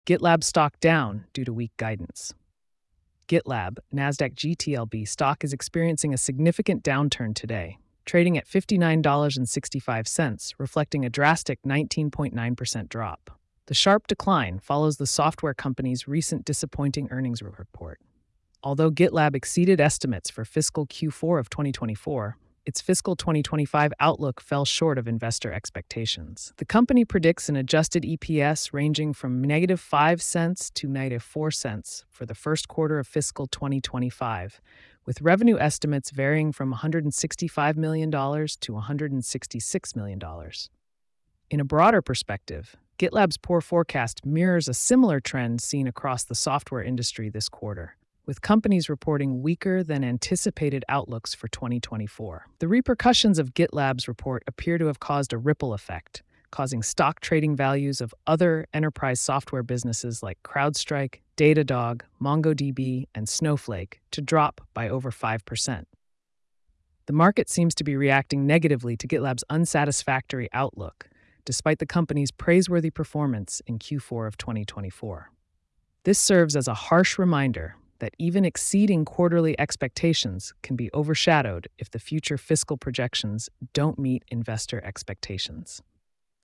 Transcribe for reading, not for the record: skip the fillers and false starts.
GitLab stock down due to weak guidance. GitLab, Nasdaq GTLB stock is experiencing a significant downturn today, trading at $59.65, reflecting a drastic 19.9% drop. The sharp decline follows the software company's recent disappointing earnings report. Although GitLab exceeded estimates for fiscal Q4 of 2024, its fiscal 2025 outlook fell short of investor expectations. The company predicts an adjusted EPS ranging from -5 cents to -4 cents for the first quarter of fiscal 2025, with revenue estimates varying from $165 million to $166 million. In a broader perspective, GitLab's poor forecast mirrors a similar trend seen across the software industry this quarter, with companies reporting weaker than anticipated outlooks for 2024. The repercussions of GitLab's report appear to have caused a ripple effect, causing stock trading values of other enterprise software businesses like CrowdStrike, Datadog, MongoDB, and Snowflake to drop by over 5%. The market seems to be reacting negatively to GitLab's unsatisfactory outlook, despite the company's praiseworthy performance in Q4 of 2024. This serves as a harsh reminder that even exceeding quarterly expectations can be overshadowed if the future fiscal projections don't meet investor expectations.